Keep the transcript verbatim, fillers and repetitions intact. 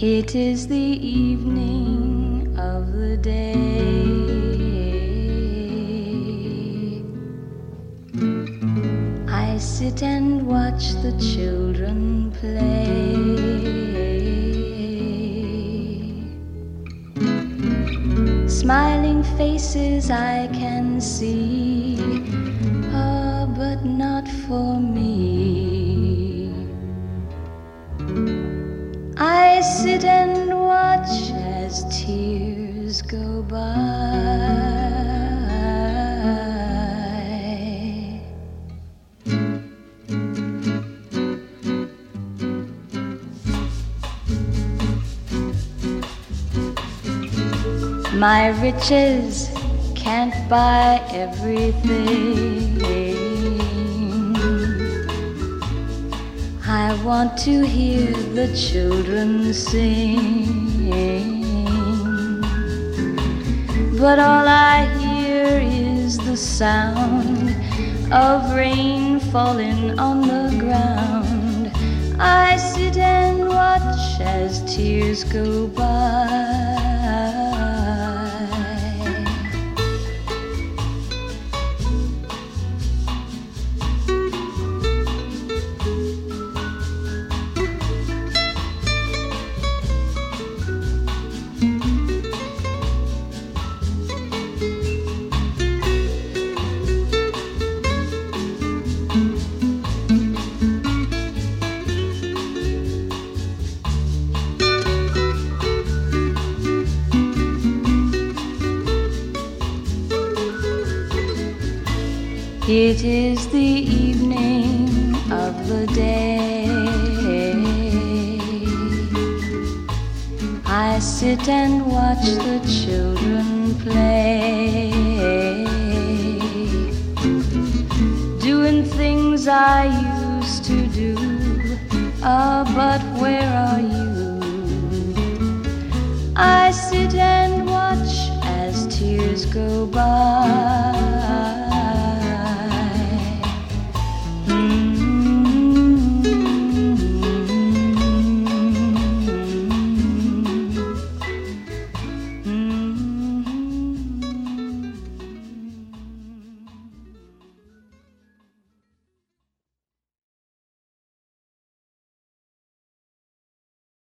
It is the evening of the day. I sit and watch the children play. Smiling faces I can see, ah, but not for me. I sit and watch as tears go by. My riches can't buy everything. I want to hear the children sing, but all I hear is the sound of rain falling on the ground. I sit and watch as tears go by. It is the evening of the day. I sit and watch the children play, doing things I used to do. Ah, but where are you? I